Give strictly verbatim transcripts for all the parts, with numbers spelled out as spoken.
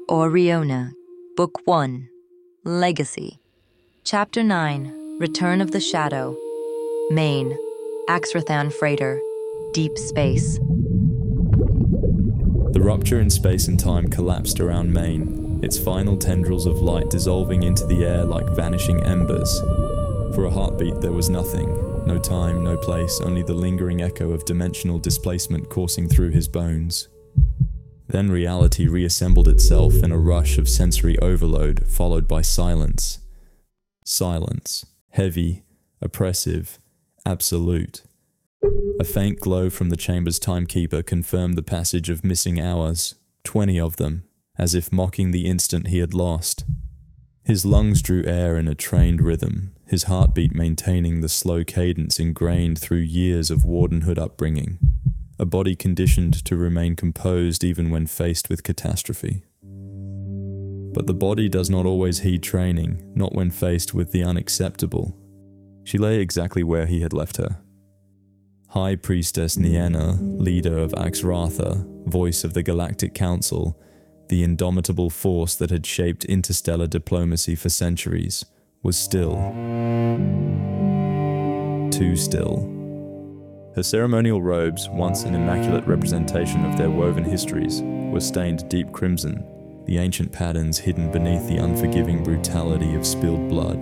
Oriona, Book one, Legacy. Chapter nine, Return of the Shadow. Maine, Axrathan Freighter, Deep Space. The rupture in space and time collapsed around Maine, its final tendrils of light dissolving into the air like vanishing embers. For a heartbeat there was nothing, no time, no place, only the lingering echo of dimensional displacement coursing through his bones. Then reality reassembled itself in a rush of sensory overload, followed by silence. Silence. Heavy, oppressive, absolute. A faint glow from the chamber's timekeeper confirmed the passage of missing hours, twenty of them, as if mocking the instant he had lost. His lungs drew air in a trained rhythm, his heartbeat maintaining the slow cadence ingrained through years of wardenhood upbringing. A body conditioned to remain composed even when faced with catastrophe. But the body does not always heed training, not when faced with the unacceptable. She lay exactly where he had left her. High Priestess Nienna, leader of Axratha, voice of the Galactic Council, the indomitable force that had shaped interstellar diplomacy for centuries, was still. Too still. Her ceremonial robes, once an immaculate representation of their woven histories, were stained deep crimson, the ancient patterns hidden beneath the unforgiving brutality of spilled blood.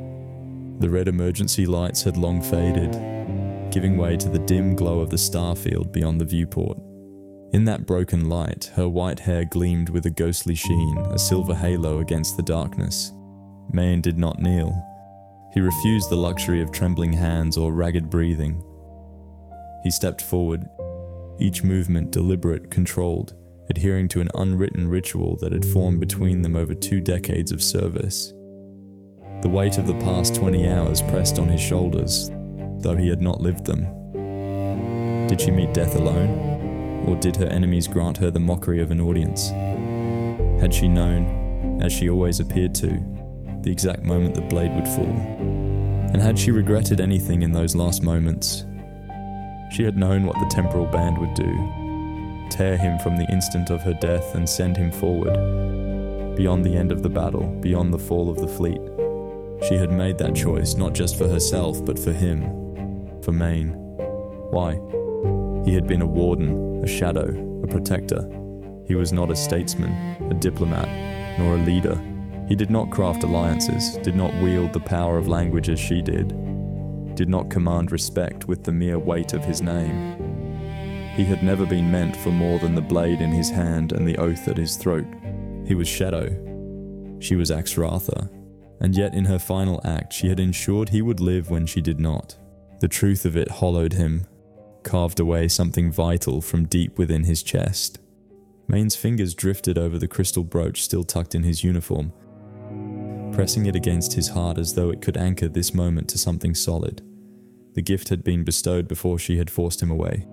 The red emergency lights had long faded, giving way to the dim glow of the starfield beyond the viewport. In that broken light, her white hair gleamed with a ghostly sheen, a silver halo against the darkness. Maine did not kneel. He refused the luxury of trembling hands or ragged breathing. He stepped forward, each movement deliberate, controlled, adhering to an unwritten ritual that had formed between them over two decades of service. The weight of the past twenty hours pressed on his shoulders, though he had not lived them. Did she meet death alone, or did her enemies grant her the mockery of an audience? Had she known, as she always appeared to, the exact moment the blade would fall? And had she regretted anything in those last moments? She had known what the temporal band would do, tear him from the instant of her death and send him forward, beyond the end of the battle, beyond the fall of the fleet. She had made that choice not just for herself, but for him, for Maine. Why? He had been a warden, a shadow, a protector. He was not a statesman, a diplomat, nor a leader. He did not craft alliances, did not wield the power of language as she did, did not command respect with the mere weight of his name. He had never been meant for more than the blade in his hand and the oath at his throat. He was Shadow. She was Axratha. And yet in her final act she had ensured he would live when she did not. The truth of it hollowed him, carved away something vital from deep within his chest. Maine's fingers drifted over the crystal brooch still tucked in his uniform, pressing it against his heart as though it could anchor this moment to something solid. The gift had been bestowed before she had forced him away,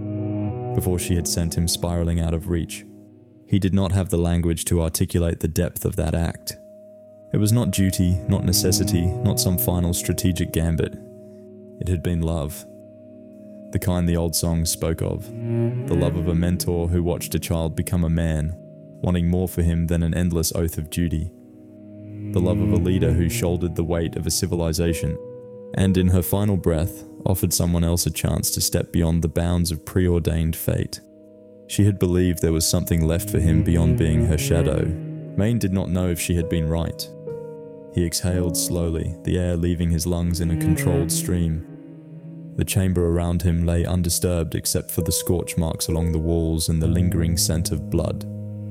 before she had sent him spiraling out of reach. He did not have the language to articulate the depth of that act. It was not duty, not necessity, not some final strategic gambit. It had been love. The kind the old songs spoke of. The love of a mentor who watched a child become a man, wanting more for him than an endless oath of duty. The love of a leader who shouldered the weight of a civilization, and in her final breath, offered someone else a chance to step beyond the bounds of preordained fate. She had believed there was something left for him beyond being her shadow. Maine did not know if she had been right. He exhaled slowly, the air leaving his lungs in a controlled stream. The chamber around him lay undisturbed except for the scorch marks along the walls and the lingering scent of blood.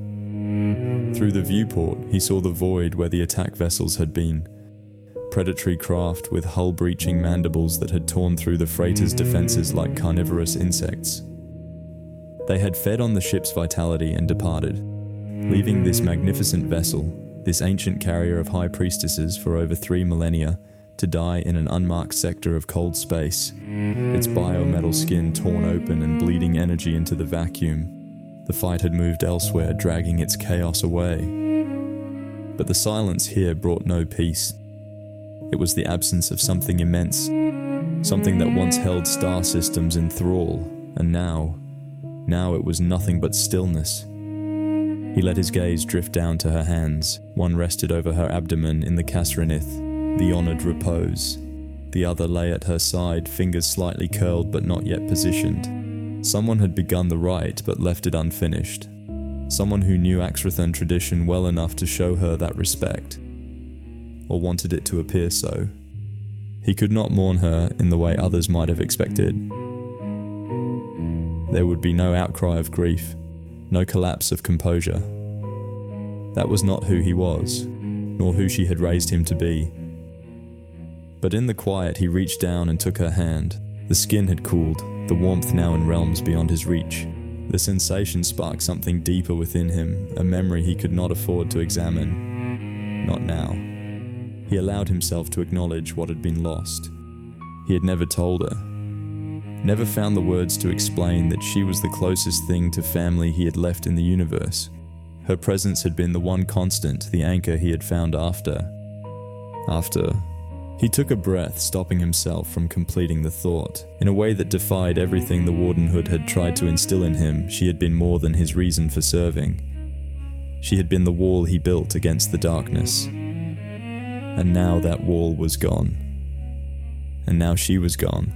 Through the viewport, he saw the void where the attack vessels had been. Predatory craft with hull-breaching mandibles that had torn through the freighter's defenses like carnivorous insects. They had fed on the ship's vitality and departed, leaving this magnificent vessel, this ancient carrier of high priestesses for over three millennia, to die in an unmarked sector of cold space, its biometal skin torn open and bleeding energy into the vacuum. The fight had moved elsewhere, dragging its chaos away. But the silence here brought no peace. It was the absence of something immense, something that once held star systems in thrall, and now, now it was nothing but stillness. He let his gaze drift down to her hands. One rested over her abdomen in the Kasranith, the honoured repose. The other lay at her side, fingers slightly curled but not yet positioned. Someone had begun the rite but left it unfinished. Someone who knew Axrathan tradition well enough to show her that respect. Or wanted it to appear so. He could not mourn her in the way others might have expected. There would be no outcry of grief, no collapse of composure. That was not who he was, nor who she had raised him to be. But in the quiet he reached down and took her hand. The skin had cooled, the warmth now in realms beyond his reach. The sensation sparked something deeper within him, a memory he could not afford to examine. Not now. He allowed himself to acknowledge what had been lost. He had never told her. Never found the words to explain that she was the closest thing to family he had left in the universe. Her presence had been the one constant, the anchor he had found after. After... He took a breath, stopping himself from completing the thought. In a way that defied everything the Wardenhood had tried to instill in him, she had been more than his reason for serving. She had been the wall he built against the darkness. And now that wall was gone. And now she was gone.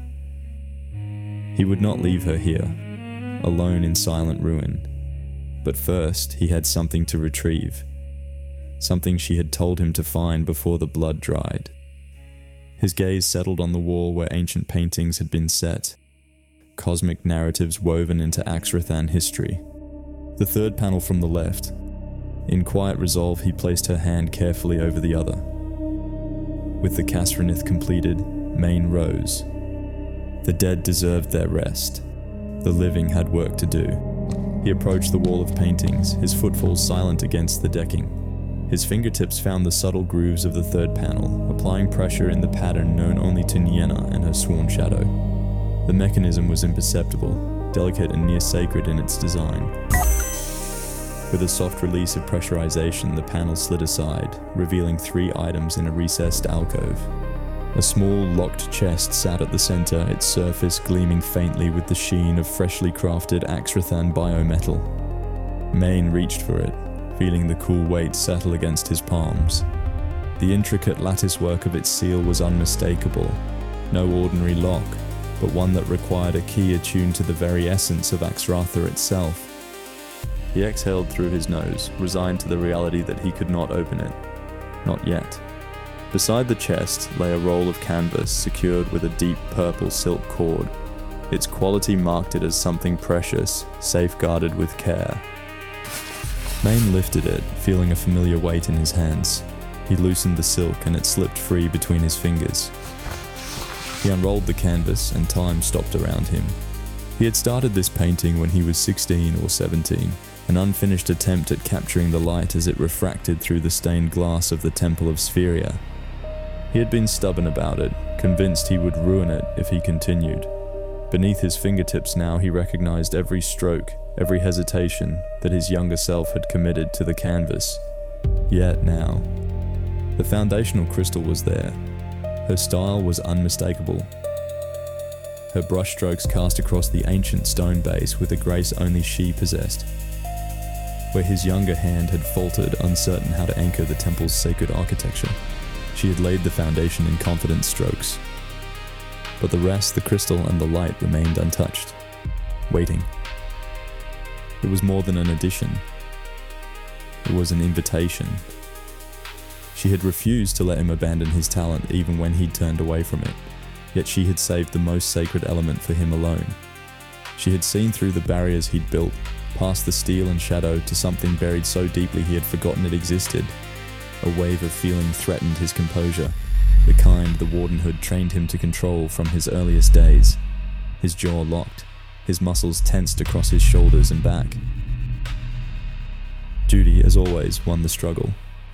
He would not leave her here, alone in silent ruin. But first, he had something to retrieve. Something she had told him to find before the blood dried. His gaze settled on the wall where ancient paintings had been set, cosmic narratives woven into Axrathan history. The third panel from the left. In quiet resolve, he placed her hand carefully over the other. With the Kasranith completed, Maine rose. The dead deserved their rest. The living had work to do. He approached the wall of paintings, his footfalls silent against the decking. His fingertips found the subtle grooves of the third panel, applying pressure in the pattern known only to Nienna and her sworn shadow. The mechanism was imperceptible, delicate and near sacred in its design. With a soft release of pressurization, the panel slid aside, revealing three items in a recessed alcove. A small, locked chest sat at the center, its surface gleaming faintly with the sheen of freshly crafted Axrathan biometal. Maine reached for it, feeling the cool weight settle against his palms. The intricate latticework of its seal was unmistakable. No ordinary lock, but one that required a key attuned to the very essence of Axratha itself. He exhaled through his nose, resigned to the reality that he could not open it. Not yet. Beside the chest lay a roll of canvas secured with a deep purple silk cord. Its quality marked it as something precious, safeguarded with care. Maine lifted it, feeling a familiar weight in his hands. He loosened the silk and it slipped free between his fingers. He unrolled the canvas and time stopped around him. He had started this painting when he was sixteen or seventeen, an unfinished attempt at capturing the light as it refracted through the stained glass of the Temple of Spheria. He had been stubborn about it, convinced he would ruin it if he continued. Beneath his fingertips now he recognized every stroke, every hesitation that his younger self had committed to the canvas. Yet now, the foundational crystal was there. Her style was unmistakable. Her brushstrokes cast across the ancient stone base with a grace only she possessed. Where his younger hand had faltered, uncertain how to anchor the temple's sacred architecture, she had laid the foundation in confident strokes. But the rest, the crystal and the light, remained untouched, waiting. It was more than an addition. It was an invitation. She had refused to let him abandon his talent even when he'd turned away from it, yet she had saved the most sacred element for him alone. She had seen through the barriers he'd built, past the steel and shadow to something buried so deeply he had forgotten it existed. A wave of feeling threatened his composure, the kind the Wardenhood trained him to control from his earliest days. His jaw locked, his muscles tensed across his shoulders and back. Duty, as always, won the struggle.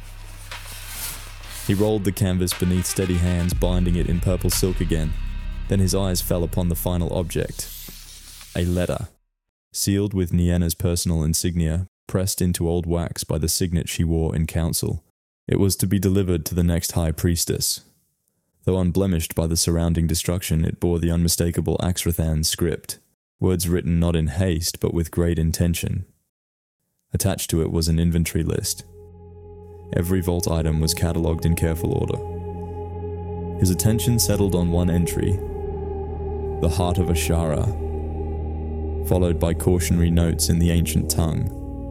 He rolled the canvas beneath steady hands, binding it in purple silk again. Then his eyes fell upon the final object. A letter, sealed with Nienna's personal insignia, pressed into old wax by the signet she wore in council. It was to be delivered to the next High Priestess. Though unblemished by the surrounding destruction, it bore the unmistakable Axrathan script, words written not in haste but with great intention. Attached to it was an inventory list. Every vault item was catalogued in careful order. His attention settled on one entry, the Heart of Ashara, followed by cautionary notes in the ancient tongue.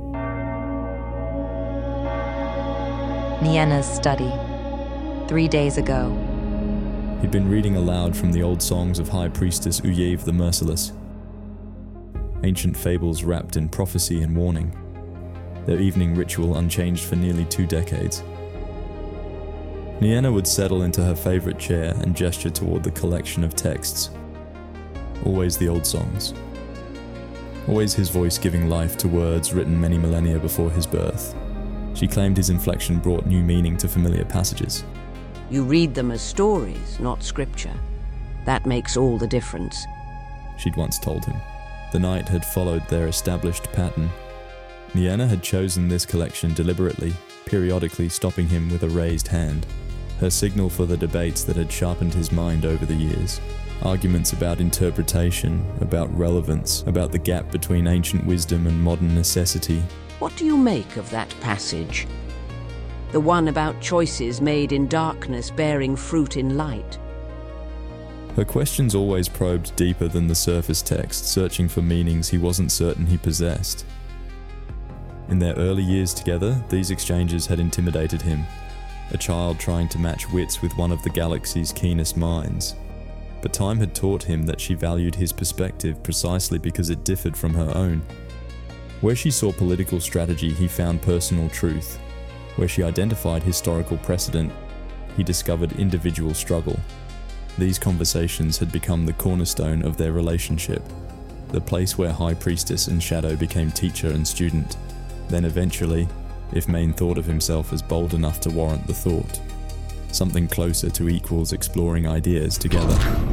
Niena's study. Three days ago. He'd been reading aloud from the old songs of High Priestess Uyev the Merciless. Ancient fables wrapped in prophecy and warning. Their evening ritual unchanged for nearly two decades. Nienna would settle into her favorite chair and gesture toward the collection of texts. Always the old songs. Always his voice giving life to words written many millennia before his birth. She claimed his inflection brought new meaning to familiar passages. You read them as stories, not scripture. That makes all the difference. She'd once told him. The night had followed their established pattern. Nienna had chosen this collection deliberately, periodically stopping him with a raised hand. Her signal for the debates that had sharpened his mind over the years. Arguments about interpretation, about relevance, about the gap between ancient wisdom and modern necessity. What do you make of that passage? The one about choices made in darkness bearing fruit in light. Her questions always probed deeper than the surface text, searching for meanings he wasn't certain he possessed. In their early years together, these exchanges had intimidated him, a child trying to match wits with one of the galaxy's keenest minds. But time had taught him that she valued his perspective precisely because it differed from her own. Where she saw political strategy, he found personal truth. Where she identified historical precedent, he discovered individual struggle. These conversations had become the cornerstone of their relationship, the place where High Priestess and Shadow became teacher and student. Then eventually, if Mayne thought of himself as bold enough to warrant the thought, something closer to equals exploring ideas together.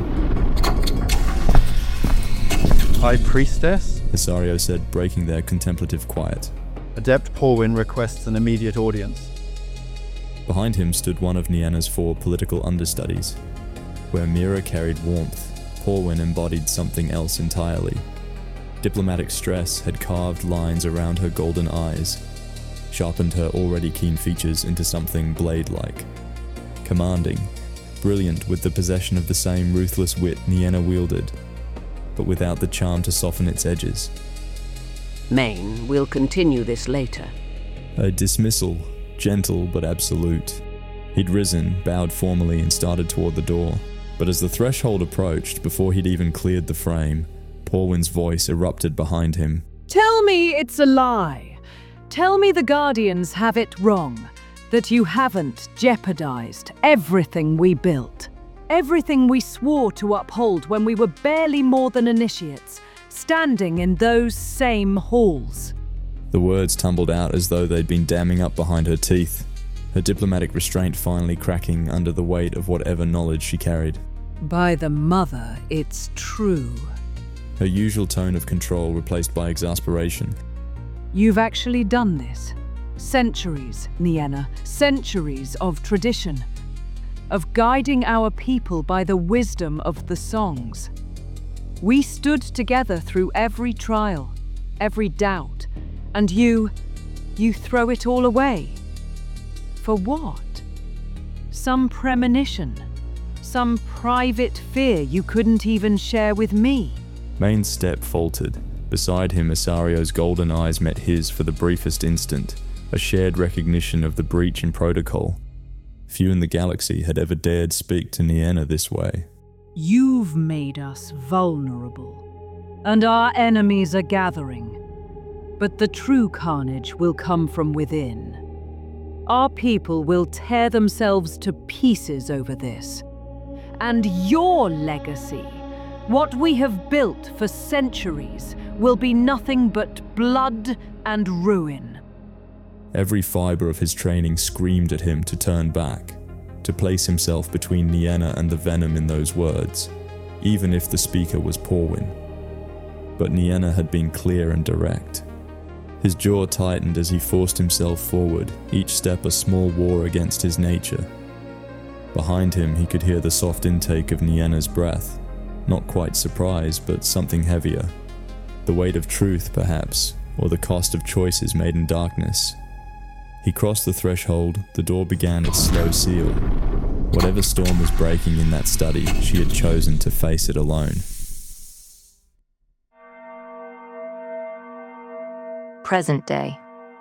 High Priestess? Asario said, breaking their contemplative quiet. Adept Porwin requests an immediate audience. Behind him stood one of Nienna's four political understudies. Where Mira carried warmth, Porwin embodied something else entirely. Diplomatic stress had carved lines around her golden eyes, sharpened her already keen features into something blade-like. Commanding, brilliant with the possession of the same ruthless wit Nienna wielded, but without the charm to soften its edges. Mayne, we'll continue this later. A dismissal, gentle but absolute. He'd risen, bowed formally, and started toward the door. But as the threshold approached, before he'd even cleared the frame, Porwin's voice erupted behind him. Tell me it's a lie. Tell me the Guardians have it wrong. That you haven't jeopardized everything we built. Everything we swore to uphold when we were barely more than initiates, standing in those same halls. The words tumbled out as though they'd been damming up behind her teeth, her diplomatic restraint finally cracking under the weight of whatever knowledge she carried. By the mother, it's true. Her usual tone of control replaced by exasperation. You've actually done this. Centuries, Nienna, centuries of tradition. Of guiding our people by the wisdom of the songs. We stood together through every trial, every doubt, and you, you throw it all away. For what? Some premonition, some private fear you couldn't even share with me. Mayne's step faltered. Beside him, Asario's golden eyes met his for the briefest instant, a shared recognition of the breach in protocol. Few in the galaxy had ever dared speak to Nienna this way. You've made us vulnerable, and our enemies are gathering. But the true carnage will come from within. Our people will tear themselves to pieces over this. And your legacy, what we have built for centuries, will be nothing but blood and ruin. Every fibre of his training screamed at him to turn back, to place himself between Nienna and the venom in those words, even if the speaker was Porwin. But Nienna had been clear and direct. His jaw tightened as he forced himself forward, each step a small war against his nature. Behind him he could hear the soft intake of Nienna's breath, not quite surprise, but something heavier. The weight of truth, perhaps, or the cost of choices made in darkness. He crossed the threshold, the door began its slow seal. Whatever storm was breaking in that study, she had chosen to face it alone. Present day.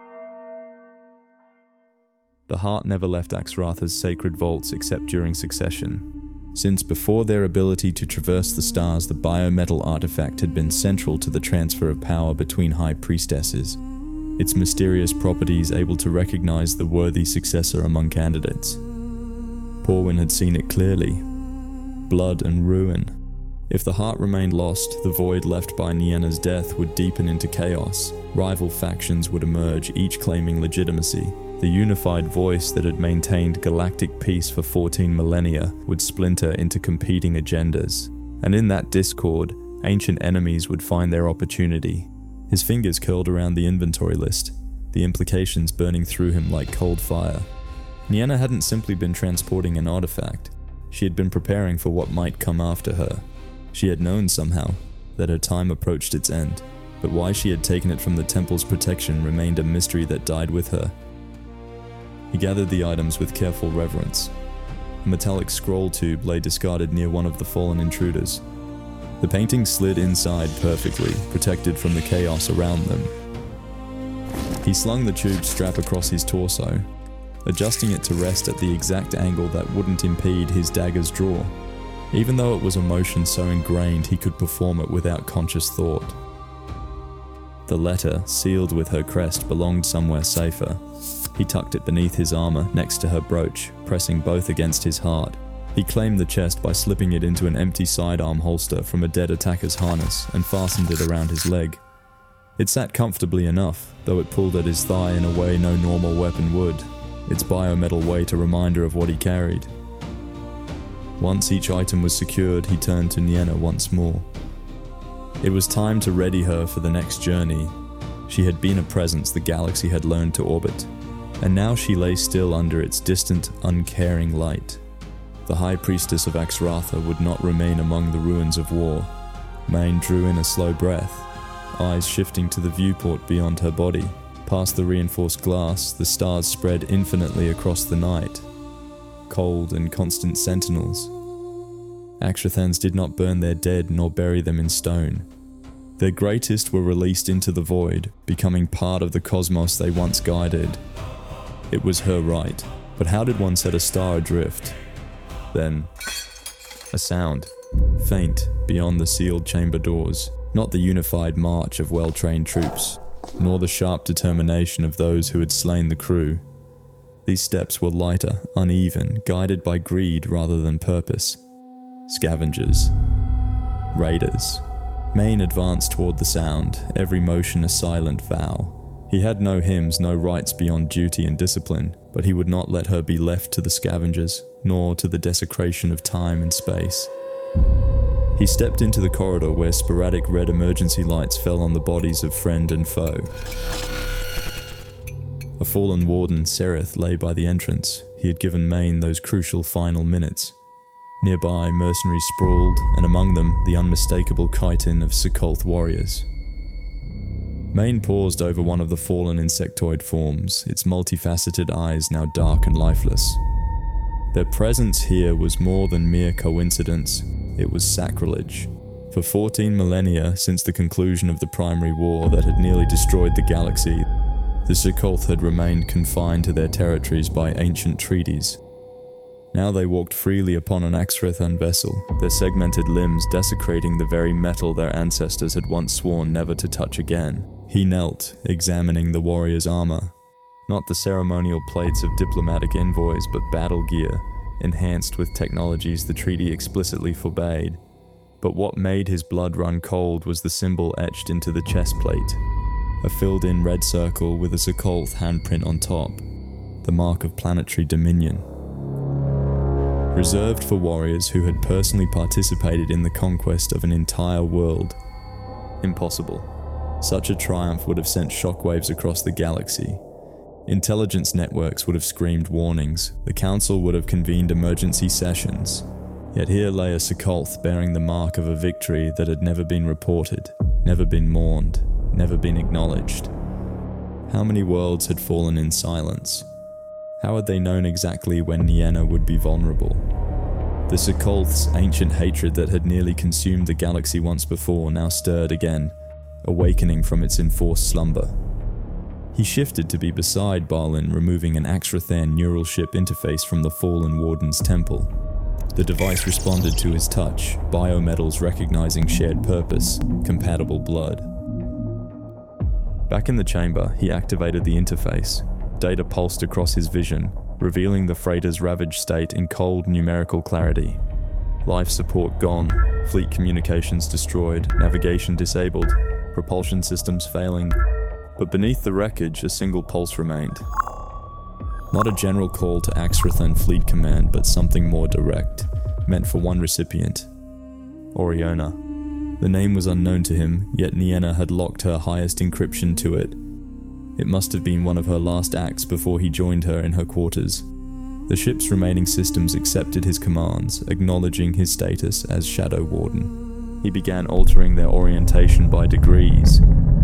The heart never left Axratha's sacred vaults except during succession, since before their ability to traverse the stars, the biometal artifact had been central to the transfer of power between high priestesses, its mysterious properties able to recognize the worthy successor among candidates. Porwin had seen it clearly. Blood and ruin. If the heart remained lost, the void left by Nienna's death would deepen into chaos. Rival factions would emerge, each claiming legitimacy. The unified voice that had maintained galactic peace for fourteen millennia would splinter into competing agendas. And in that discord, ancient enemies would find their opportunity. His fingers curled around the inventory list, the implications burning through him like cold fire. Nienna hadn't simply been transporting an artifact. She had been preparing for what might come after her. She had known somehow that her time approached its end, but why she had taken it from the temple's protection remained a mystery that died with her. He gathered the items with careful reverence. A metallic scroll tube lay discarded near one of the fallen intruders. The painting slid inside perfectly, protected from the chaos around them. He slung the tube strap across his torso, adjusting it to rest at the exact angle that wouldn't impede his dagger's draw, even though it was a motion so ingrained he could perform it without conscious thought. The letter, sealed with her crest, belonged somewhere safer. He tucked it beneath his armor, next to her brooch, pressing both against his heart. He claimed the chest by slipping it into an empty sidearm holster from a dead attacker's harness and fastened it around his leg. It sat comfortably enough, though it pulled at his thigh in a way no normal weapon would, its biometal weight a reminder of what he carried. Once each item was secured, he turned to Nienna once more. It was time to ready her for the next journey. She had been a presence the galaxy had learned to orbit, and now she lay still under its distant, uncaring light. The High Priestess of Axratha would not remain among the ruins of war. Mayne drew in a slow breath, eyes shifting to the viewport beyond her body. Past the reinforced glass, the stars spread infinitely across the night, cold and constant sentinels. Axrathans did not burn their dead nor bury them in stone. Their greatest were released into the void, becoming part of the cosmos they once guided. It was her right, but how did one set a star adrift? Then, a sound, faint beyond the sealed chamber doors, not the unified march of well-trained troops, nor the sharp determination of those who had slain the crew. These steps were lighter, uneven, guided by greed rather than purpose. Scavengers. Raiders. Mayne advanced toward the sound, every motion a silent vow. He had no hymns, no rights beyond duty and discipline, but he would not let her be left to the scavengers, nor to the desecration of time and space. He stepped into the corridor where sporadic red emergency lights fell on the bodies of friend and foe. A fallen warden, Sereth, lay by the entrance. He had given Mayne those crucial final minutes. Nearby, mercenaries sprawled, and among them, the unmistakable chitin of Succulth warriors. Mayne paused over one of the fallen insectoid forms, its multifaceted eyes now dark and lifeless. Their presence here was more than mere coincidence, it was sacrilege. For fourteen millennia since the conclusion of the primary war that had nearly destroyed the galaxy, the Succulth had remained confined to their territories by ancient treaties. Now they walked freely upon an Axrathan vessel, their segmented limbs desecrating the very metal their ancestors had once sworn never to touch again. He knelt, examining the warrior's armor. Not the ceremonial plates of diplomatic envoys, but battle gear, enhanced with technologies the treaty explicitly forbade. But what made his blood run cold was the symbol etched into the chest plate. A filled-in red circle with a Succulth handprint on top, the mark of planetary dominion. Reserved for warriors who had personally participated in the conquest of an entire world. Impossible. Such a triumph would have sent shockwaves across the galaxy. Intelligence networks would have screamed warnings. The council would have convened emergency sessions. Yet here lay a Succulth bearing the mark of a victory that had never been reported, never been mourned. never been acknowledged. How many worlds had fallen in silence? How had they known exactly when Nienna would be vulnerable? The Sukolth's ancient hatred that had nearly consumed the galaxy once before now stirred again, awakening from its enforced slumber. He shifted to be beside Balin, removing an Axrathan neural ship interface from the fallen Warden's temple. The device responded to his touch, biometals recognizing shared purpose, compatible blood. Back in the chamber, he activated the interface. Data pulsed across his vision, revealing the freighter's ravaged state in cold numerical clarity. Life support gone, fleet communications destroyed, navigation disabled, propulsion systems failing. But beneath the wreckage, a single pulse remained. Not a general call to Axrathan Fleet Command, but something more direct, meant for one recipient. Oriona. The name was unknown to him, yet Nienna had locked her highest encryption to it. It must have been one of her last acts before he joined her in her quarters. The ship's remaining systems accepted his commands, acknowledging his status as Shadow Warden. He began altering their orientation by degrees,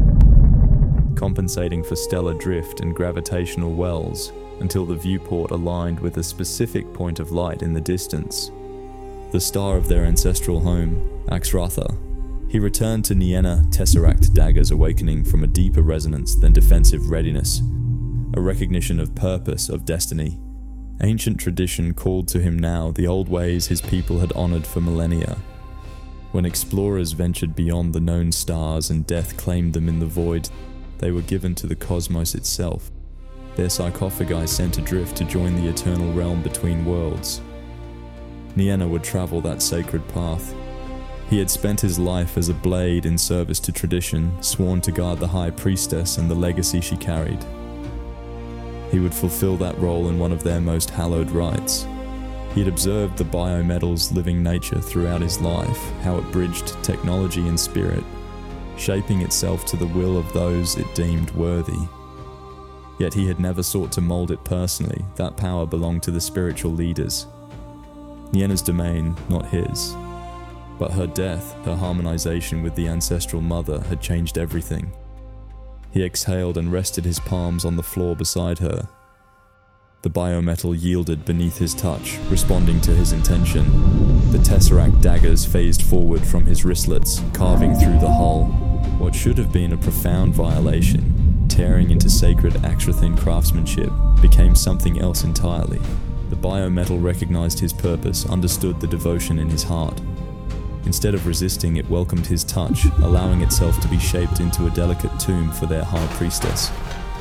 compensating for stellar drift and gravitational wells, until the viewport aligned with a specific point of light in the distance. The star of their ancestral home, Axratha. He returned to Nienna, Tesseract daggers awakening from a deeper resonance than defensive readiness, a recognition of purpose, of destiny. Ancient tradition called to him now the old ways his people had honored for millennia. When explorers ventured beyond the known stars and death claimed them in the void, they were given to the cosmos itself, their sarcophagi sent adrift to join the eternal realm between worlds. Nienna would travel that sacred path. He had spent his life as a blade in service to tradition, sworn to guard the High Priestess and the legacy she carried. He would fulfill that role in one of their most hallowed rites. He had observed the biometal's living nature throughout his life, how it bridged technology and spirit, shaping itself to the will of those it deemed worthy. Yet he had never sought to mold it personally. That power belonged to the spiritual leaders. Nienna's domain, not his. But her death, her harmonization with the ancestral mother, had changed everything. He exhaled and rested his palms on the floor beside her. The biometal yielded beneath his touch, responding to his intention. The Tesseract daggers phased forward from his wristlets, carving through the hull. What should have been a profound violation, tearing into sacred Axrathan craftsmanship, became something else entirely. The biometal recognized his purpose, understood the devotion in his heart. Instead of resisting, it welcomed his touch, allowing itself to be shaped into a delicate tomb for their High Priestess.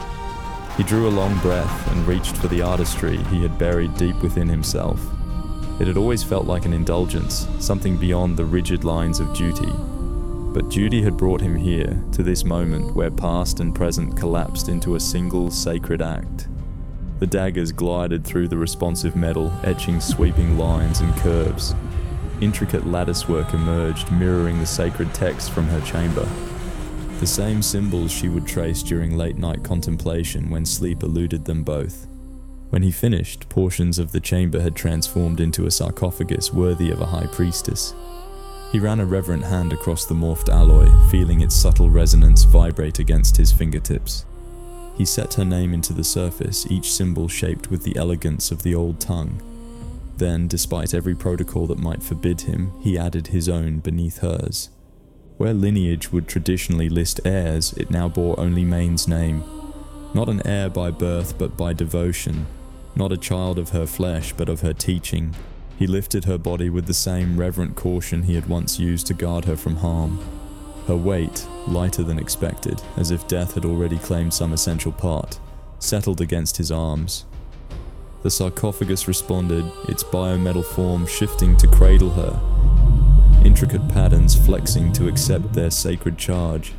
He drew a long breath and reached for the artistry he had buried deep within himself. It had always felt like an indulgence, something beyond the rigid lines of duty. But duty had brought him here, to this moment where past and present collapsed into a single sacred act. The daggers glided through the responsive metal, etching sweeping lines and curves. Intricate latticework emerged, mirroring the sacred text from her chamber. The same symbols she would trace during late-night contemplation when sleep eluded them both. When he finished, portions of the chamber had transformed into a sarcophagus worthy of a high priestess. He ran a reverent hand across the morphed alloy, feeling its subtle resonance vibrate against his fingertips. He set her name into the surface, each symbol shaped with the elegance of the old tongue. Then, despite every protocol that might forbid him, he added his own beneath hers. Where lineage would traditionally list heirs, it now bore only Main's name. Not an heir by birth, but by devotion. Not a child of her flesh, but of her teaching. He lifted her body with the same reverent caution he had once used to guard her from harm. Her weight, lighter than expected, as if death had already claimed some essential part, settled against his arms. The sarcophagus responded, its biometal form shifting to cradle her, intricate patterns flexing to accept their sacred charge.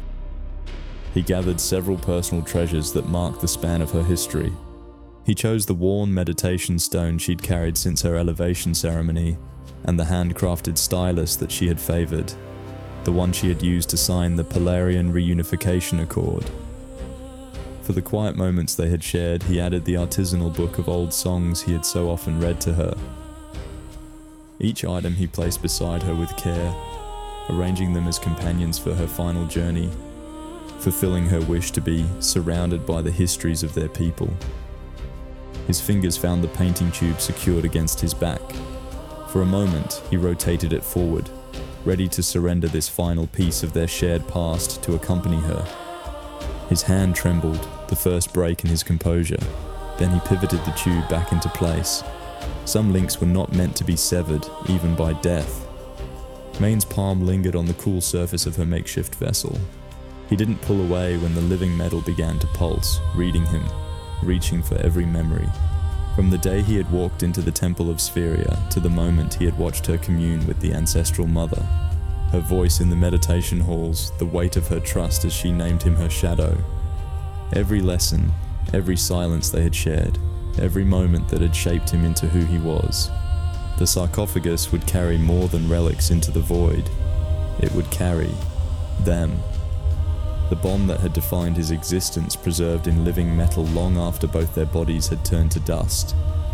He gathered several personal treasures that marked the span of her history. He chose the worn meditation stone she'd carried since her elevation ceremony, and the handcrafted stylus that she had favored, the one she had used to sign the Polarian Reunification Accord. For the quiet moments they had shared, he added the artisanal book of old songs he had so often read to her. Each item he placed beside her with care, arranging them as companions for her final journey. fulfilling her wish to be surrounded by the histories of their people. His fingers found the painting tube secured against his back. For a moment, he rotated it forward, ready to surrender this final piece of their shared past to accompany her. His hand trembled, the first break in his composure. Then he pivoted the tube back into place. Some links were not meant to be severed, even by death. Maine's palm lingered on the cool surface of her makeshift vessel. He didn't pull away when the living metal began to pulse, reading him, reaching for every memory. From the day he had walked into the Temple of Spheria to the moment he had watched her commune with the ancestral mother. Her voice in the meditation halls, the weight of her trust as she named him her shadow. Every lesson, every silence they had shared, every moment that had shaped him into who he was. The sarcophagus would carry more than relics into the void. It would carry them. The bond that had defined his existence preserved in living metal long after both their bodies had turned to dust.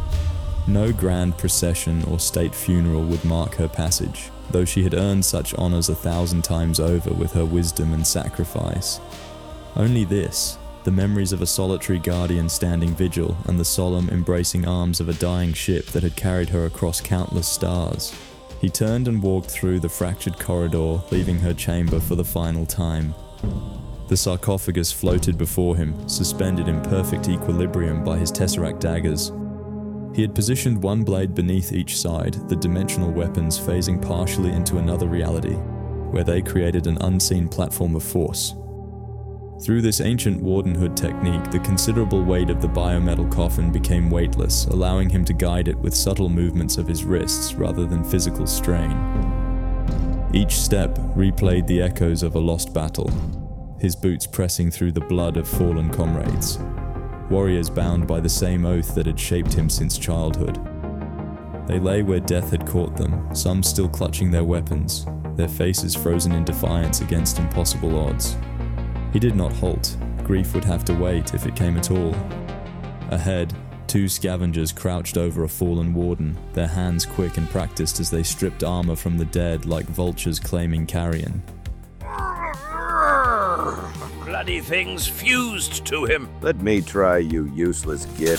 No grand procession or state funeral would mark her passage, though she had earned such honors a thousand times over with her wisdom and sacrifice. Only this, the memories of a solitary guardian standing vigil and the solemn, embracing arms of a dying ship that had carried her across countless stars. He turned and walked through the fractured corridor, leaving her chamber for the final time. The sarcophagus floated before him, suspended in perfect equilibrium by his tesseract daggers. He had positioned one blade beneath each side, the dimensional weapons phasing partially into another reality, where they created an unseen platform of force. Through this ancient wardenhood technique, the considerable weight of the biometal coffin became weightless, allowing him to guide it with subtle movements of his wrists rather than physical strain. Each step replayed the echoes of a lost battle, his boots pressing through the blood of fallen comrades, warriors bound by the same oath that had shaped him since childhood. They lay where death had caught them, some still clutching their weapons, their faces frozen in defiance against impossible odds. He did not halt. Grief would have to wait if it came at all. Ahead, two scavengers crouched over a fallen warden, their hands quick and practiced as they stripped armor from the dead like vultures claiming carrion. Bloody things fused to him. Let me try, you useless git.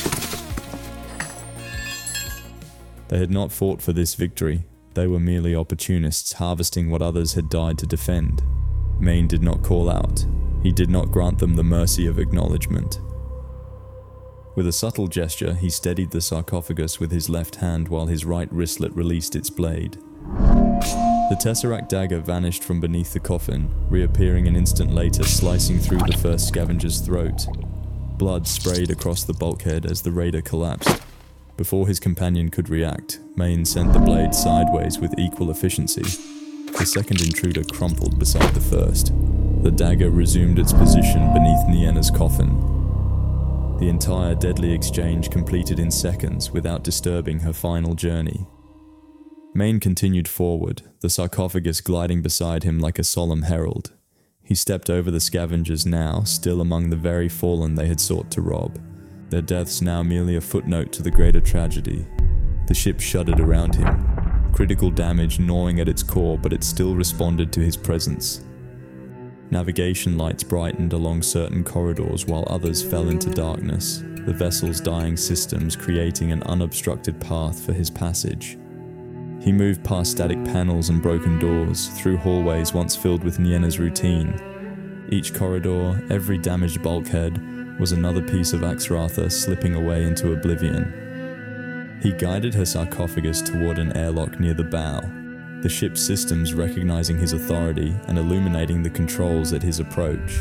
They had not fought for this victory. They were merely opportunists harvesting what others had died to defend. Maine did not call out. He did not grant them the mercy of acknowledgement. With a subtle gesture, he steadied the sarcophagus with his left hand while his right wristlet released its blade. The tesseract dagger vanished from beneath the coffin, reappearing an instant later, slicing through the first scavenger's throat. Blood sprayed across the bulkhead as the raider collapsed. Before his companion could react, Maine sent the blade sideways with equal efficiency. The second intruder crumpled beside the first. The dagger resumed its position beneath Nienna's coffin. The entire deadly exchange completed in seconds without disturbing her final journey. Maine continued forward, the sarcophagus gliding beside him like a solemn herald. He stepped over the scavengers now, still among the very fallen they had sought to rob. Their deaths now merely a footnote to the greater tragedy. The ship shuddered around him, critical damage gnawing at its core, but it still responded to his presence. Navigation lights brightened along certain corridors while others fell into darkness, the vessel's dying systems creating an unobstructed path for his passage. He moved past static panels and broken doors, through hallways once filled with Nienna's routine. Each corridor, every damaged bulkhead, was another piece of Axratha slipping away into oblivion. He guided her sarcophagus toward an airlock near the bow, the ship's systems recognizing his authority and illuminating the controls at his approach.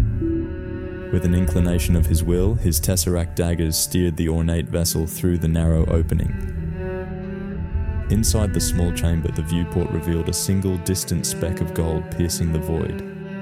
With an inclination of his will, his tesseract daggers steered the ornate vessel through the narrow opening. Inside the small chamber, the viewport revealed a single distant speck of gold piercing the void.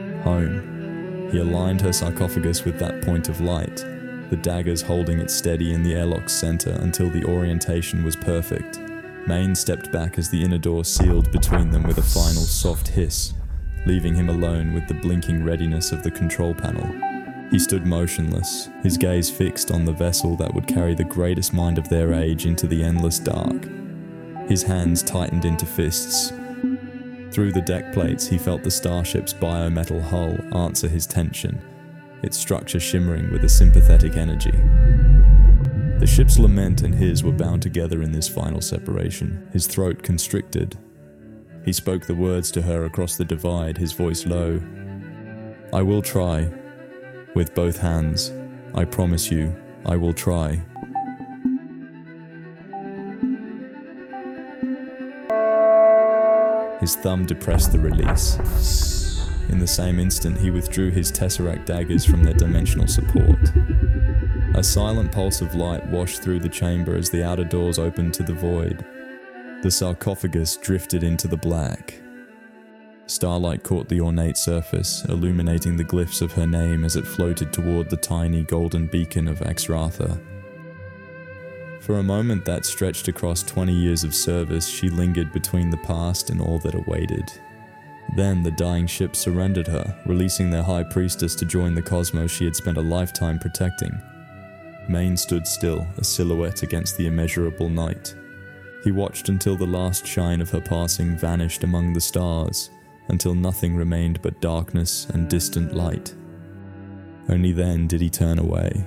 Home. He aligned her sarcophagus with that point of light, the daggers holding it steady in the airlock's center until the orientation was perfect. Maine stepped back as the inner door sealed between them with a final soft hiss, leaving him alone with the blinking readiness of the control panel. He stood motionless, his gaze fixed on the vessel that would carry the greatest mind of their age into the endless dark. His hands tightened into fists. Through the deck plates, he felt the starship's biometal hull answer his tension, its structure shimmering with a sympathetic energy. The ship's lament and his were bound together in this final separation, his throat constricted. He spoke the words to her across the divide, his voice low. "I will try. With both hands. I promise you, I will try." His thumb depressed the release. In the same instant, he withdrew his tesseract daggers from their dimensional support. A silent pulse of light washed through the chamber as the outer doors opened to the void. The sarcophagus drifted into the black. Starlight caught the ornate surface, illuminating the glyphs of her name as it floated toward the tiny golden beacon of Axratha. For a moment that stretched across twenty years of service, she lingered between the past and all that awaited. Then the dying ship surrendered her, releasing their high priestess to join the cosmos she had spent a lifetime protecting. Maine stood still, a silhouette against the immeasurable night. He watched until the last shine of her passing vanished among the stars, until nothing remained but darkness and distant light. Only then did he turn away.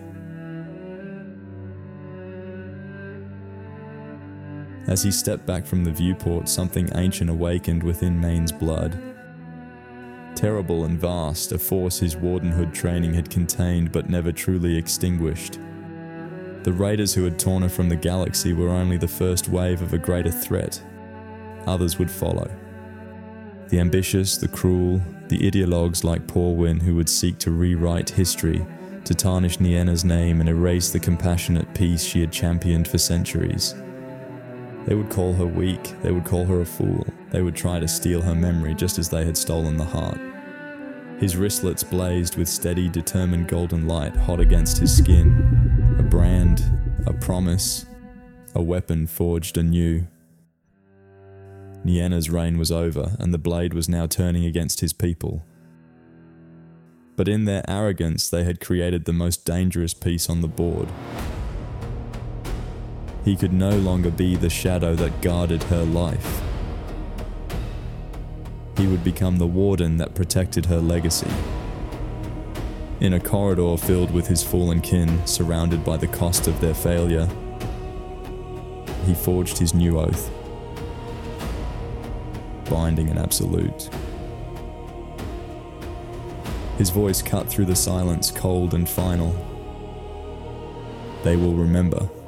As he stepped back from the viewport, something ancient awakened within Maine's blood. Terrible and vast, a force his wardenhood training had contained but never truly extinguished. The raiders who had torn her from the galaxy were only the first wave of a greater threat. Others would follow. The ambitious, the cruel, the ideologues like Porwin who would seek to rewrite history, to tarnish Nienna's name and erase the compassionate peace she had championed for centuries. They would call her weak, they would call her a fool, they would try to steal her memory just as they had stolen the heart. His wristlets blazed with steady, determined golden light hot against his skin. A brand, a promise, a weapon forged anew. Nienna's reign was over, and the blade was now turning against his people. But in their arrogance, they had created the most dangerous piece on the board. He could no longer be the shadow that guarded her life. He would become the warden that protected her legacy. In a corridor filled with his fallen kin, surrounded by the cost of their failure, he forged his new oath, binding and absolute. His voice cut through the silence, cold and final. They will remember.